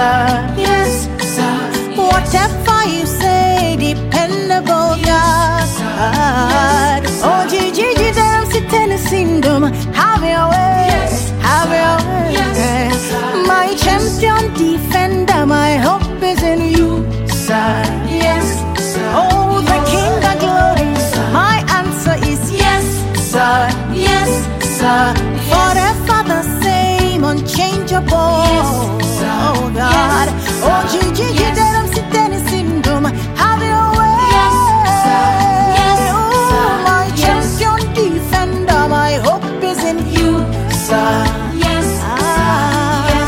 sir. Yes, sir. Whatever you say, dependable God. Oh, Gigi, them sit in the kingdom. Have your way. Yes, have your way. Yes, my champion defender, my hope is in you, sir. Yes, sir. Oh, the King of glory. My answer is yes, sir. Yes, sir. Forever the same, unchangeable. Yes, sir. Oh God. Yes, oh Gigi, them sit in the kingdom. Have your way. Yes, sir. Yes, oh, my champion defender, my hope is in you, sir. Yes, sir. Yes.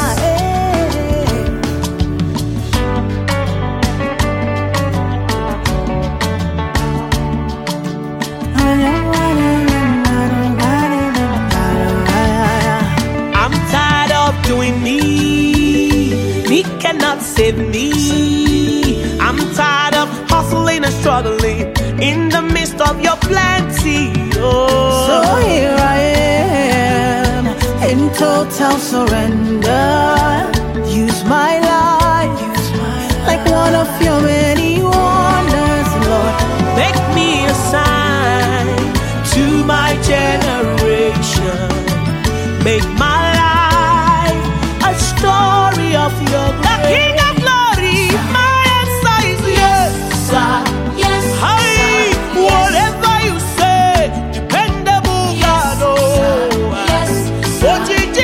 I'm tired of doing me. Me cannot save me. I'm tired of hustling and struggling in the midst of your plenty. Oh. So here I am in total surrender. Use my life like one of your many wonders, Lord. Make me a sign to my generation. Make my life a story of your glory. The King of glory, my answer is yes, sir. Yes, Hey, whatever you say, dependable God. Oh, yes, oh, Gigi,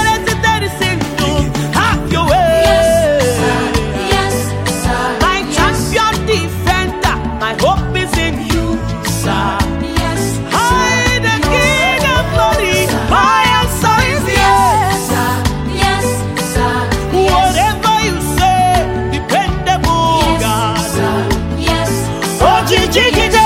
have your way. yes, sir. My champion defender, my hope is in you, sir. Yes, Hey, the King of glory, my answer is yes. yes, sir. Whatever you say, dependable God. Yes, Oh, Gigi,